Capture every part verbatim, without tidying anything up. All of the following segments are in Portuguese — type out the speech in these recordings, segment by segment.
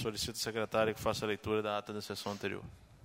Solicito a secretária que faça a leitura da ata da sessão anterior.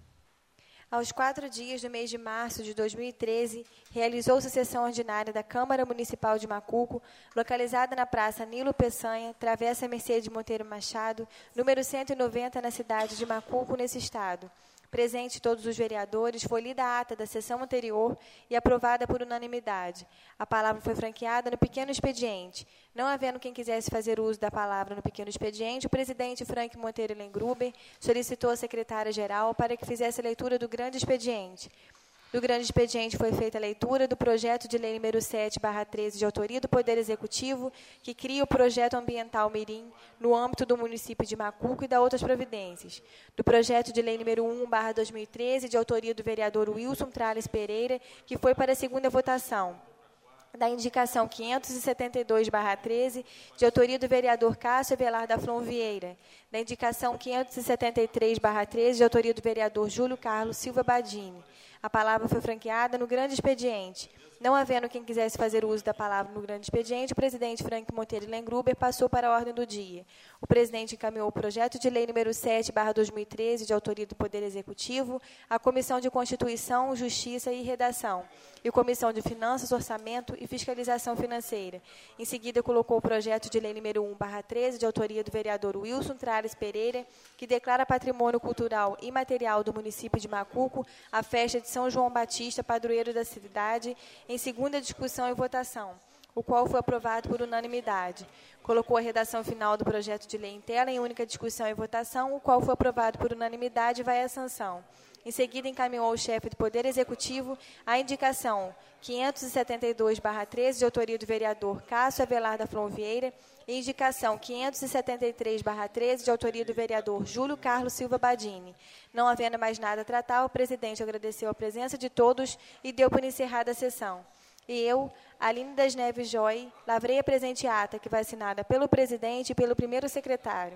Aos quatro dias do mês de março de dois mil e treze, realizou-se a sessão ordinária da Câmara Municipal de Macuco, localizada na Praça Nilo Peçanha, Travessa Mercedes Monteiro Machado, número cento e noventa, na cidade de Macuco, nesse estado. Presente todos os vereadores, foi lida a ata da sessão anterior e aprovada por unanimidade. A palavra foi franqueada no pequeno expediente. Não havendo quem quisesse fazer uso da palavra no pequeno expediente, o presidente Frank Monteiro Lengruber solicitou à secretária-geral para que fizesse a leitura do grande expediente. Do grande expediente foi feita a leitura do projeto de lei número sete barra treze, de autoria do Poder Executivo, que cria o projeto ambiental Mirim no âmbito do município de Macuco e da outras providências. Do projeto de lei número um barra dois mil e treze, de autoria do vereador Wilson Trales Pereira, que foi para a segunda votação. Da indicação quinhentos e setenta e dois barra treze, de autoria do vereador Cássio Avelar da Flon Vieira. Da indicação quinhentos e setenta e três barra treze, de autoria do vereador Júlio Carlos Silva Badini. A palavra foi franqueada no grande expediente. Não havendo quem quisesse fazer uso da palavra no grande expediente, o presidente Frank Monteiro Lengruber passou para a ordem do dia. O presidente encaminhou o projeto de lei número sete barra dois mil e treze, de autoria do Poder Executivo, à Comissão de Constituição, Justiça e Redação, e a Comissão de Finanças, Orçamento e Fiscalização Financeira. Em seguida, colocou o projeto de lei número um barra treze, de autoria do vereador Wilson Trales Pereira, que declara patrimônio cultural imaterial do município de Macuco a festa de São João Batista, padroeiro da cidade, em segunda discussão e votação, o qual foi aprovado por unanimidade. Colocou a redação final do projeto de lei em tela em única discussão e votação, o qual foi aprovado por unanimidade e vai à sanção. Em seguida, encaminhou ao chefe do Poder Executivo a indicação quinhentos e setenta e dois barra treze, de autoria do vereador Cássio Avelar da Flon Vieira, e indicação quinhentos e setenta e três barra treze, de autoria do vereador Júlio Carlos Silva Badini. Não havendo mais nada a tratar, o presidente agradeceu a presença de todos e deu por encerrada a sessão. E eu, Aline das Neves Joy, lavrei a presente ata, que vai assinada pelo presidente e pelo primeiro secretário.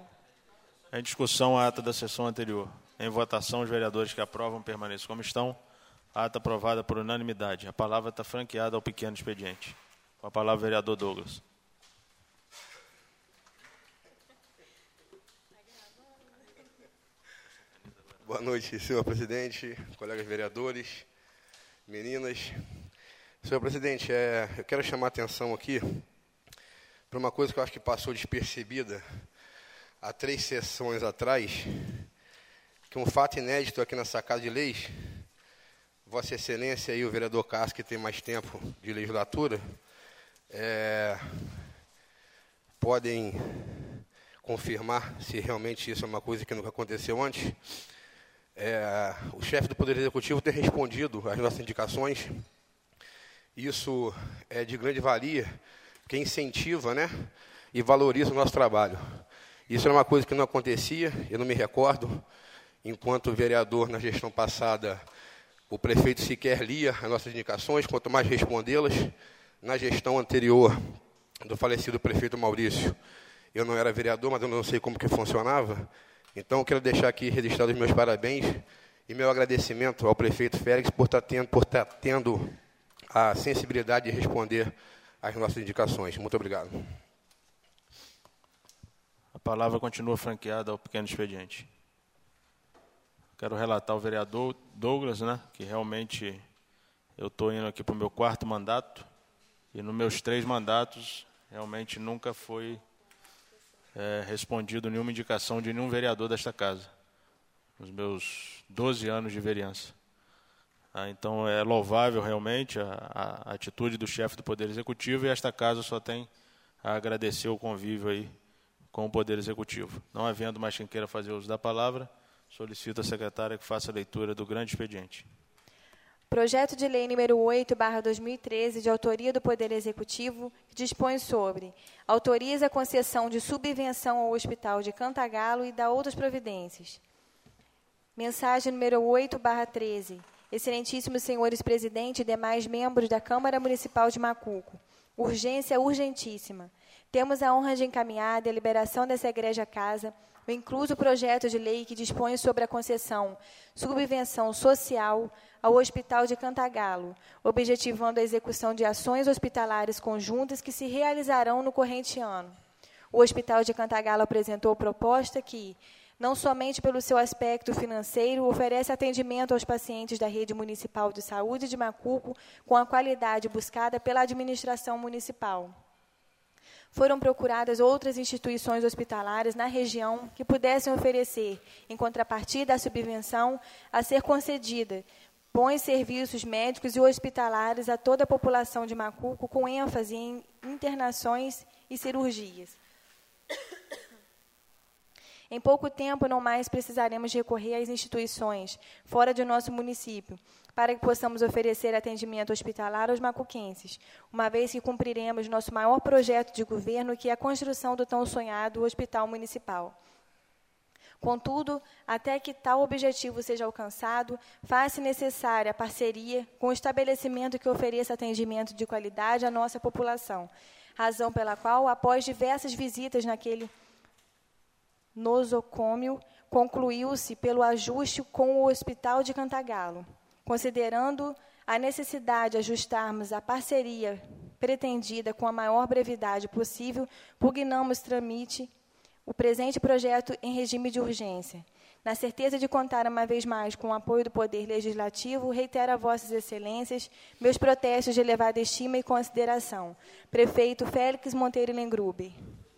Em discussão, a ata da sessão anterior. Em votação, os vereadores que aprovam permaneçam como estão. A ata aprovada por unanimidade. A palavra está franqueada ao pequeno expediente. Com a palavra, o vereador Douglas. Boa noite, senhor presidente, colegas vereadores, meninas. Senhor presidente, é, eu quero chamar a atenção aqui para uma coisa que eu acho que passou despercebida há três sessões atrás, que é um fato inédito aqui na Sacada de Leis. Vossa Excelência e o vereador Cássio, que tem mais tempo de legislatura, é, podem confirmar se realmente isso é uma coisa que nunca aconteceu antes. É, o chefe do Poder Executivo tem respondido às nossas indicações. Isso é de grande valia, porque incentiva, né, e valoriza o nosso trabalho. Isso era uma coisa que não acontecia, eu não me recordo. Enquanto vereador, na gestão passada, o prefeito sequer lia as nossas indicações, quanto mais respondê-las. Na gestão anterior do falecido prefeito Maurício, eu não era vereador, mas eu não sei como que funcionava. Então, eu quero deixar aqui registrados os meus parabéns e meu agradecimento ao prefeito Félix por estar tendo, por estar tendo a sensibilidade de responder às nossas indicações. Muito obrigado. A palavra continua franqueada ao pequeno expediente. Quero relatar ao vereador Douglas, né, que realmente eu estou indo aqui para o meu quarto mandato, e nos meus três mandatos realmente nunca foi é, respondido nenhuma indicação de nenhum vereador desta casa, nos meus doze anos de vereança. Ah, então é louvável realmente a, a atitude do chefe do Poder Executivo, e esta casa só tem a agradecer o convívio aí com o Poder Executivo. Não havendo mais quem queira fazer uso da palavra, solicito à secretária que faça a leitura do grande expediente. Projeto de lei número oito barra dois mil e treze, de autoria do Poder Executivo, que dispõe sobre: autoriza a concessão de subvenção ao Hospital de Cantagalo e dá outras providências. Mensagem número oito barra treze. Excelentíssimos senhores presidente e demais membros da Câmara Municipal de Macuco. Urgência urgentíssima. Temos a honra de encaminhar a deliberação dessa egrégia casa o incluso projeto de lei que dispõe sobre a concessão, subvenção social ao Hospital de Cantagalo, objetivando a execução de ações hospitalares conjuntas que se realizarão no corrente ano. O Hospital de Cantagalo apresentou proposta que, Não somente pelo seu aspecto financeiro, oferece atendimento aos pacientes da rede municipal de saúde de Macuco com a qualidade buscada pela administração municipal. Foram procuradas outras instituições hospitalares na região que pudessem oferecer, em contrapartida à subvenção a ser concedida, bons serviços médicos e hospitalares a toda a população de Macuco, com ênfase em internações e cirurgias. Em pouco tempo, não mais precisaremos recorrer às instituições fora de nosso município, para que possamos oferecer atendimento hospitalar aos macuquenses, uma vez que cumpriremos nosso maior projeto de governo, que é a construção do tão sonhado Hospital Municipal. Contudo, até que tal objetivo seja alcançado, faz-se necessária a parceria com o estabelecimento que ofereça atendimento de qualidade à nossa população, razão pela qual, após diversas visitas naquele nosocômio, concluiu-se pelo ajuste com o Hospital de Cantagalo. Considerando a necessidade de ajustarmos a parceria pretendida com a maior brevidade possível, pugnamos tramite o presente projeto em regime de urgência. Na certeza de contar uma vez mais com o apoio do Poder Legislativo, reitero a Vossas Excelências meus protestos de elevada estima e consideração. Prefeito Félix Monteiro Lengruber.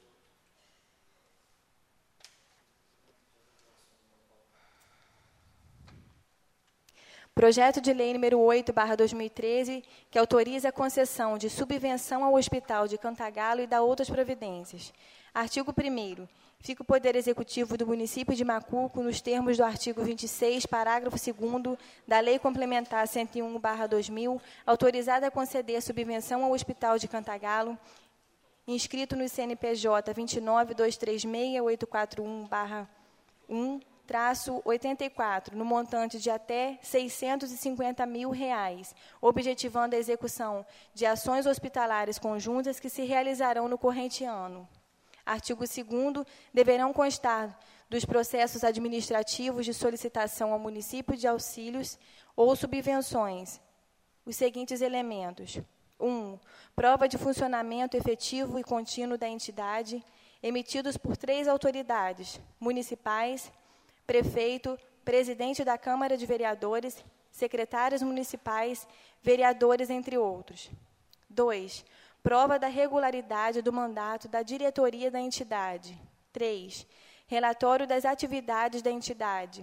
Projeto de Lei número oito barra dois mil e treze, que autoriza a concessão de subvenção ao Hospital de Cantagalo e dá outras providências. Artigo primeiro. Fica o Poder Executivo do município de Macuco, nos termos do artigo vinte e seis, parágrafo segundo da Lei Complementar cento e um barra dois mil, autorizada a conceder subvenção ao Hospital de Cantagalo, inscrito no C N P J vinte e nove, duzentos e trinta e seis, oitocentos e quarenta e um barra um, traço oitenta e quatro, no montante de até seiscentos e cinquenta mil reais, objetivando a execução de ações hospitalares conjuntas que se realizarão no corrente ano. Artigo segundo, deverão constar dos processos administrativos de solicitação ao município de auxílios ou subvenções os seguintes elementos. um. Prova de funcionamento efetivo e contínuo da entidade, emitidos por três autoridades municipais, prefeito, presidente da Câmara de Vereadores, secretários municipais, vereadores, entre outros. dois. Prova da regularidade do mandato da diretoria da entidade. três. Relatório das atividades da entidade.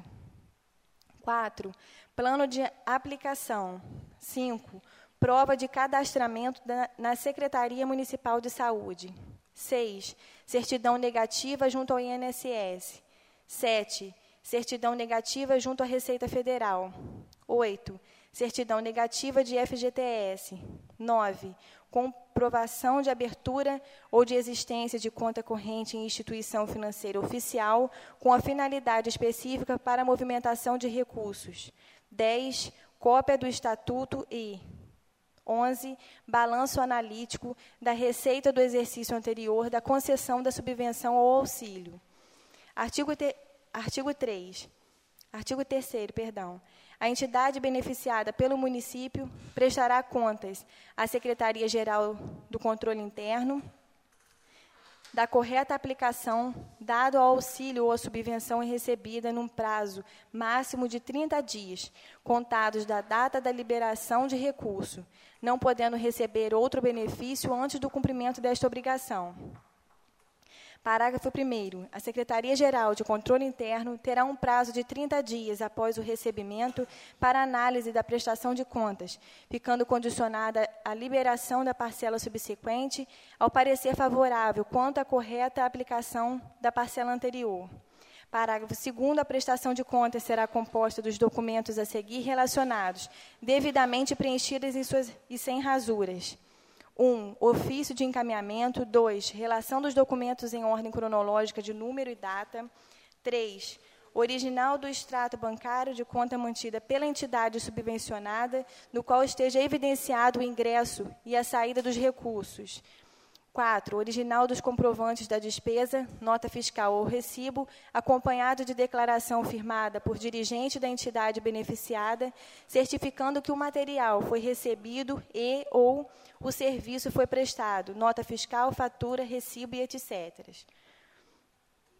quatro. Plano de aplicação. cinco. Prova de cadastramento da, na Secretaria Municipal de Saúde. seis. Certidão negativa junto ao I N S S. sete. Certidão negativa junto à Receita Federal. oito. Certidão negativa de F G T S. nove. Comprovação de abertura ou de existência de conta corrente em instituição financeira oficial com a finalidade específica para a movimentação de recursos. dez. Cópia do Estatuto e onze. Balanço analítico da receita do exercício anterior da concessão da subvenção ou auxílio. Artigo, te, artigo três. Artigo terceiro, perdão. A entidade beneficiada pelo município prestará contas à Secretaria-Geral do Controle Interno da correta aplicação, dado ao auxílio ou à subvenção recebida num prazo máximo de trinta dias, contados da data da liberação de recurso, não podendo receber outro benefício antes do cumprimento desta obrigação. Parágrafo primeiro. A Secretaria-Geral de Controle Interno terá um prazo de trinta dias após o recebimento para análise da prestação de contas, ficando condicionada a liberação da parcela subsequente ao parecer favorável quanto à correta aplicação da parcela anterior. Parágrafo segundo. A prestação de contas será composta dos documentos a seguir relacionados, devidamente preenchidos em suas, e sem rasuras. um. Ofício de encaminhamento. dois. Relação dos documentos em ordem cronológica de número e data. três. Original do extrato bancário de conta mantida pela entidade subvencionada, no qual esteja evidenciado o ingresso e a saída dos recursos. quatro. Original dos comprovantes da despesa, nota fiscal ou recibo, acompanhado de declaração firmada por dirigente da entidade beneficiada, certificando que o material foi recebido e ou o serviço foi prestado, nota fiscal, fatura, recibo e etcétera.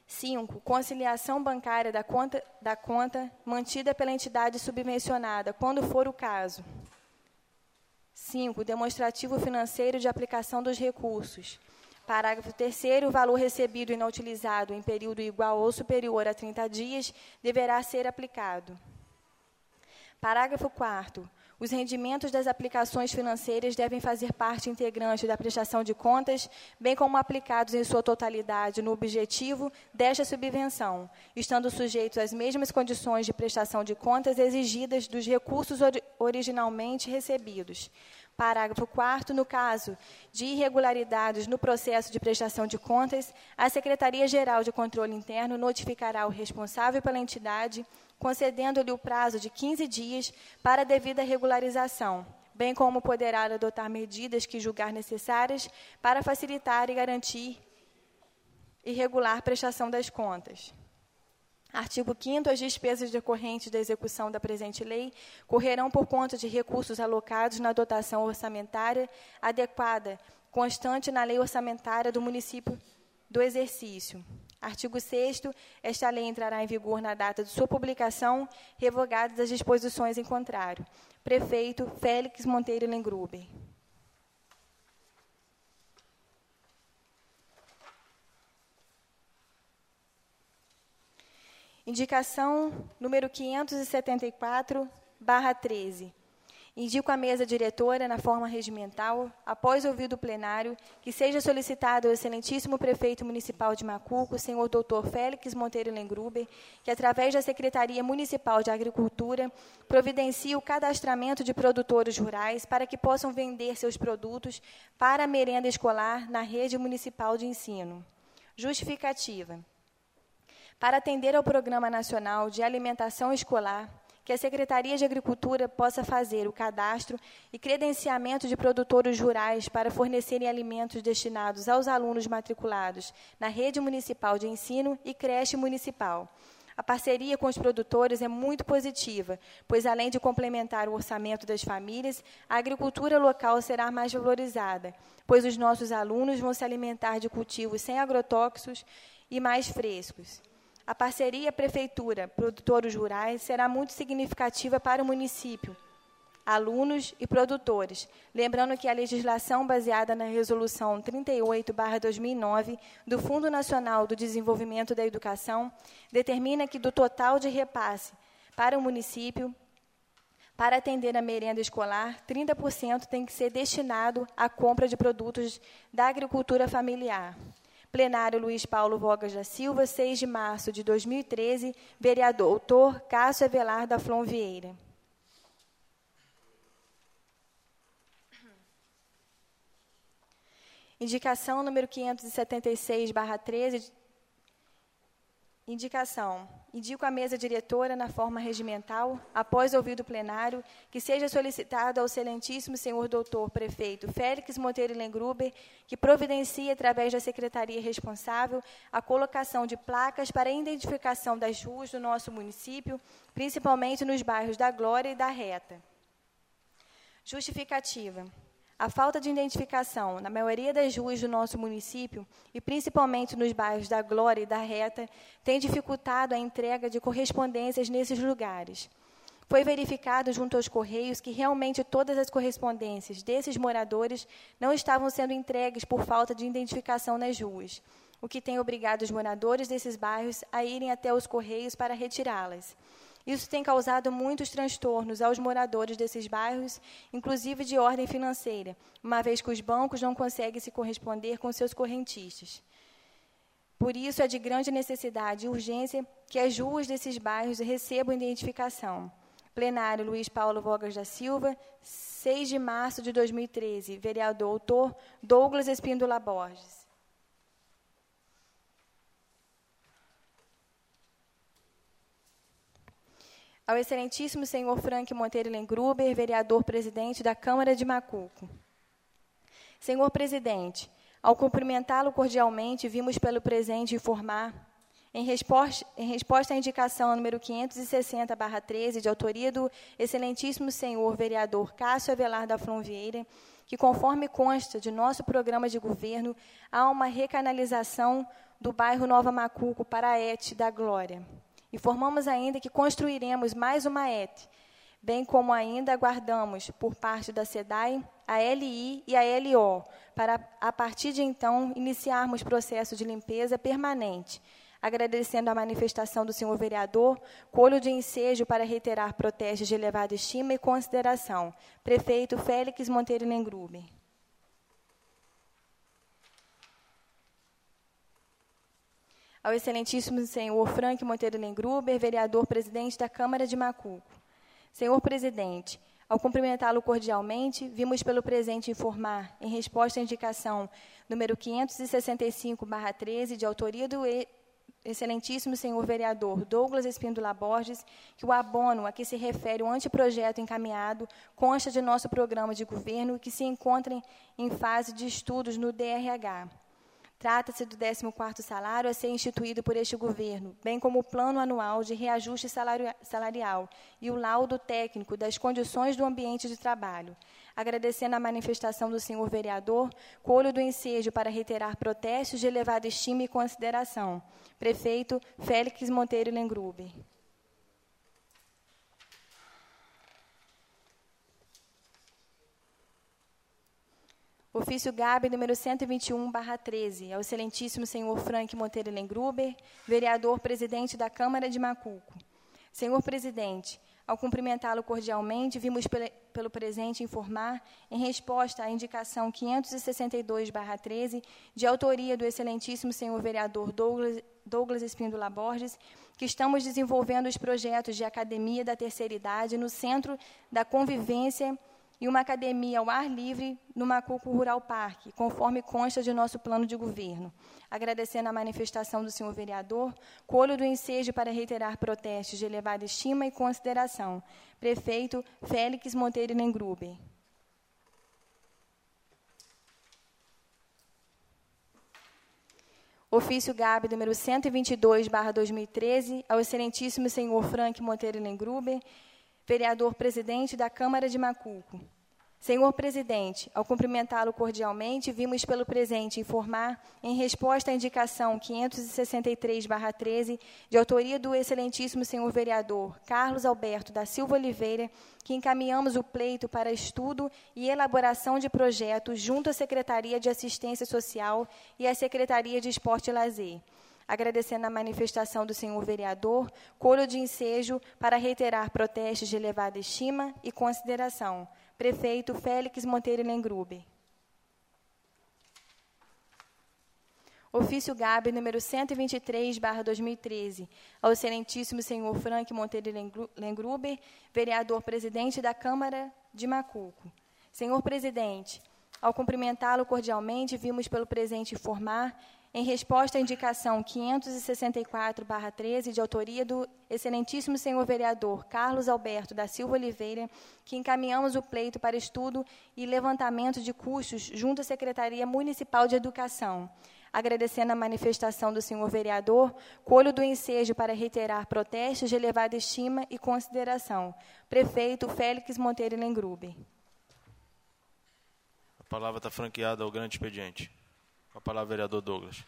cinco. Conciliação bancária da conta, da conta mantida pela entidade subvencionada, quando for o caso. cinco. Demonstrativo financeiro de aplicação dos recursos. Parágrafo terceiro. O valor recebido e não utilizado em período igual ou superior a trinta dias deverá ser aplicado. Parágrafo quarto. Os rendimentos das aplicações financeiras devem fazer parte integrante da prestação de contas, bem como aplicados em sua totalidade no objetivo desta subvenção, estando sujeitos às mesmas condições de prestação de contas exigidas dos recursos ori- originalmente recebidos. Parágrafo quarto. No caso de irregularidades no processo de prestação de contas, a Secretaria-Geral de Controle Interno notificará o responsável pela entidade, concedendo-lhe o prazo de quinze dias para a devida regularização, bem como poderá adotar medidas que julgar necessárias para facilitar e garantir e regular a prestação das contas. Artigo quinto. As despesas decorrentes da execução da presente lei correrão por conta de recursos alocados na dotação orçamentária adequada, constante na lei orçamentária do município do exercício. Artigo sexto. Esta lei entrará em vigor na data de sua publicação, revogadas as disposições em contrário. Prefeito Félix Monteiro Lengruber. Indicação número quinhentos e setenta e quatro, barra treze. Indico à mesa diretora, na forma regimental, após ouvido o plenário, que seja solicitado ao excelentíssimo prefeito municipal de Macuco, senhor doutor Félix Monteiro Lengruber, que, através da Secretaria Municipal de Agricultura, providencie o cadastramento de produtores rurais para que possam vender seus produtos para a merenda escolar na rede municipal de ensino. Justificativa. Para atender ao Programa Nacional de Alimentação Escolar, que a Secretaria de Agricultura possa fazer o cadastro e credenciamento de produtores rurais para fornecerem alimentos destinados aos alunos matriculados na rede municipal de ensino e creche municipal. A parceria com os produtores é muito positiva, pois, além de complementar o orçamento das famílias, a agricultura local será mais valorizada, pois os nossos alunos vão se alimentar de cultivos sem agrotóxicos e mais frescos. A parceria Prefeitura-Produtores Rurais será muito significativa para o município, alunos e produtores. Lembrando que a legislação baseada na Resolução trinta e oito barra dois mil e nove do Fundo Nacional do Desenvolvimento da Educação determina que do total de repasse para o município, para atender a merenda escolar, trinta por cento tem que ser destinado à compra de produtos da agricultura familiar. Plenário Luiz Paulo Vogas da Silva, seis de março de dois mil e treze, vereador doutor Cássio Avelar da Flon Vieira. Indicação número quinhentos e setenta e seis barra treze. Indicação. Indico à mesa diretora, na forma regimental, após ouvido o plenário, que seja solicitado ao excelentíssimo senhor doutor prefeito Félix Monteiro Lengruber, que providencie, através da secretaria responsável, a colocação de placas para a identificação das ruas do nosso município, principalmente nos bairros da Glória e da Reta. Justificativa. A falta de identificação na maioria das ruas do nosso município, e principalmente nos bairros da Glória e da Reta, tem dificultado a entrega de correspondências nesses lugares. Foi verificado junto aos Correios que realmente todas as correspondências desses moradores não estavam sendo entregues por falta de identificação nas ruas, o que tem obrigado os moradores desses bairros a irem até os Correios para retirá-las. Isso tem causado muitos transtornos aos moradores desses bairros, inclusive de ordem financeira, uma vez que os bancos não conseguem se corresponder com seus correntistas. Por isso, é de grande necessidade e urgência que as ruas desses bairros recebam identificação. Plenário Luiz Paulo Vogas da Silva, seis de março de dois mil e treze, vereador doutor Douglas Espíndola Borges. Ao excelentíssimo senhor Frank Monteiro Lengruber, vereador-presidente da Câmara de Macuco. Senhor presidente, ao cumprimentá-lo cordialmente, vimos pelo presente informar, em resposta, em resposta à indicação número quinhentos e sessenta barra treze, de autoria do excelentíssimo senhor vereador Cássio Avelar da Flon Vieira, que, conforme consta de nosso programa de governo, há uma recanalização do bairro Nova Macuco para a E T da Glória. Informamos ainda que construiremos mais uma E T, bem como ainda aguardamos, por parte da SEDAI, a L I e a L O, para, a partir de então, iniciarmos processo de limpeza permanente. Agradecendo a manifestação do senhor vereador, colho de ensejo para reiterar protestos de elevada estima e consideração. Prefeito Félix Monteiro Lengruber. Ao excelentíssimo senhor Frank Monteiro Lengruber, vereador presidente da Câmara de Macuco. Senhor presidente, ao cumprimentá-lo cordialmente, vimos pelo presente informar, em resposta à indicação número quinhentos e sessenta e cinco barra treze, de autoria do excelentíssimo senhor vereador Douglas Espíndola Borges, que o abono a que se refere o anteprojeto encaminhado consta de nosso programa de governo e que se encontra em fase de estudos no D R H. Trata-se do décimo quarto salário a ser instituído por este governo, bem como o plano anual de reajuste salarial e o laudo técnico das condições do ambiente de trabalho. Agradecendo a manifestação do senhor vereador, colho do ensejo para reiterar protestos de elevada estima e consideração. Prefeito Félix Monteiro Lengruber. Ofício G A B número cento e vinte e um barra treze, ao excelentíssimo senhor Frank Monteiro Lengruber, vereador presidente da Câmara de Macuco. Senhor presidente, ao cumprimentá-lo cordialmente, vimos pelo, pelo presente informar, em resposta à indicação quinhentos e sessenta e dois barra treze, de autoria do excelentíssimo senhor vereador Douglas, Douglas Espíndola Borges, que estamos desenvolvendo os projetos de Academia da Terceira Idade no Centro da Convivência e uma academia ao ar livre no Macuco Rural Parque, conforme consta de nosso plano de governo. Agradecendo a manifestação do senhor vereador, colho do ensejo para reiterar protestos de elevada estima e consideração. Prefeito Félix Monteiro Lengruber. Ofício G A B número cento e vinte e dois barra dois mil e treze, ao excelentíssimo senhor Frank Monteiro Lengruber, vereador presidente da Câmara de Macuco. Senhor presidente, ao cumprimentá-lo cordialmente, vimos pelo presente informar, em resposta à indicação quinhentos e sessenta e três barra treze, de autoria do excelentíssimo senhor vereador Carlos Alberto da Silva Oliveira, que encaminhamos o pleito para estudo e elaboração de projetos junto à Secretaria de Assistência Social e à Secretaria de Esporte e Lazer. Agradecendo a manifestação do senhor vereador, colho de ensejo para reiterar protestos de elevada estima e consideração. Prefeito Félix Monteiro Lengruber. Ofício G A B número cento e vinte e três barra dois mil e treze, ao excelentíssimo senhor Frank Monteiro Lengruber, vereador presidente da Câmara de Macuco. Senhor presidente, ao cumprimentá-lo cordialmente, vimos pelo presente informar, em resposta à indicação quinhentos e sessenta e quatro barra treze, de autoria do excelentíssimo senhor vereador Carlos Alberto da Silva Oliveira, que encaminhamos o pleito para estudo e levantamento de custos junto à Secretaria Municipal de Educação. Agradecendo a manifestação do senhor vereador, colho do ensejo para reiterar protestos de elevada estima e consideração. Prefeito Félix Monteiro Lengruber. A palavra está franqueada ao grande expediente. Com a palavra, vereador Douglas.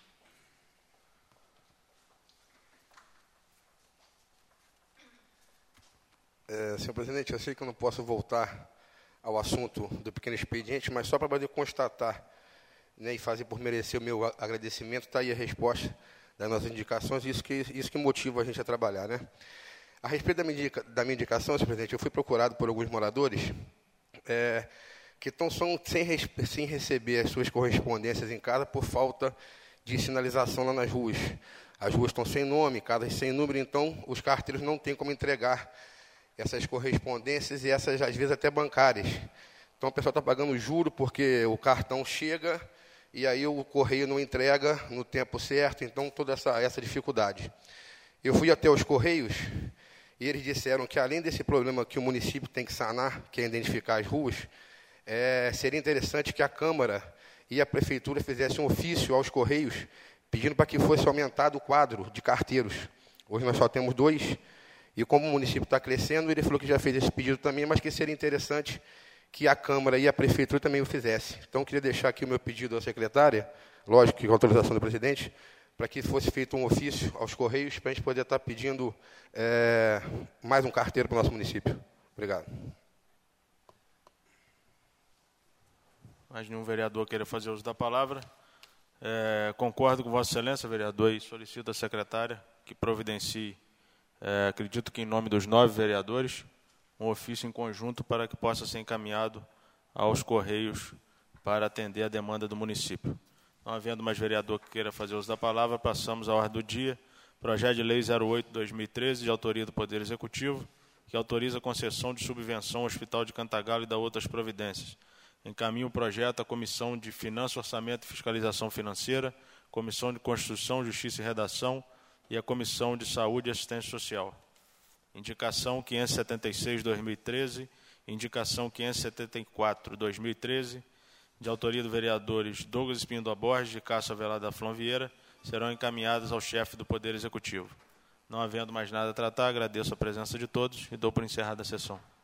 É, senhor presidente, eu sei que eu não posso voltar ao assunto do pequeno expediente, mas só para poder constatar, né, e fazer por merecer o meu agradecimento, está aí a resposta das nossas indicações, isso que, isso que motiva a gente a trabalhar. Né? A respeito da minha, da minha indicação, senhor presidente, eu fui procurado por alguns moradores é, que estão sem, sem receber as suas correspondências em casa por falta de sinalização lá nas ruas. As ruas estão sem nome, casas sem número, então os carteiros não têm como entregar essas correspondências e essas, às vezes, até bancárias. Então, o pessoal está pagando juro porque o cartão chega e aí o correio não entrega no tempo certo, então toda essa, essa dificuldade. Eu fui até os Correios e eles disseram que, além desse problema que o município tem que sanar, que é identificar as ruas, É, seria interessante que a Câmara e a Prefeitura fizessem um ofício aos Correios pedindo para que fosse aumentado o quadro de carteiros. Hoje nós só temos dois, e como o município está crescendo, ele falou que já fez esse pedido também, mas que seria interessante que a Câmara e a Prefeitura também o fizessem. Então, eu queria deixar aqui o meu pedido à secretária, lógico que com a autorização do presidente, para que fosse feito um ofício aos Correios, para a gente poder estar pedindo é, mais um carteiro para o nosso município. Obrigado. Mais nenhum vereador queira fazer uso da palavra. É, concordo com Vossa Excelência, vereador, e solicito à secretária que providencie, é, acredito que em nome dos nove vereadores, um ofício em conjunto para que possa ser encaminhado aos Correios para atender a demanda do município. Não havendo mais vereador que queira fazer uso da palavra, passamos à ordem do dia. Projeto de Lei zero oito barra dois mil e treze, de autoria do Poder Executivo, que autoriza a concessão de subvenção ao Hospital de Cantagalo e da outras providências. Encaminho o projeto à Comissão de Finanças, Orçamento e Fiscalização Financeira, Comissão de Constituição, Justiça e Redação e a Comissão de Saúde e Assistência Social. Indicação quinhentos e setenta e seis barra dois mil e treze, indicação quinhentos e setenta e quatro barra dois mil e treze, de autoria dos vereadores Douglas Espíndola Borges e Cássio Avelar da Flon Vieira, serão encaminhadas ao chefe do Poder Executivo. Não havendo mais nada a tratar, agradeço a presença de todos e dou por encerrada a sessão.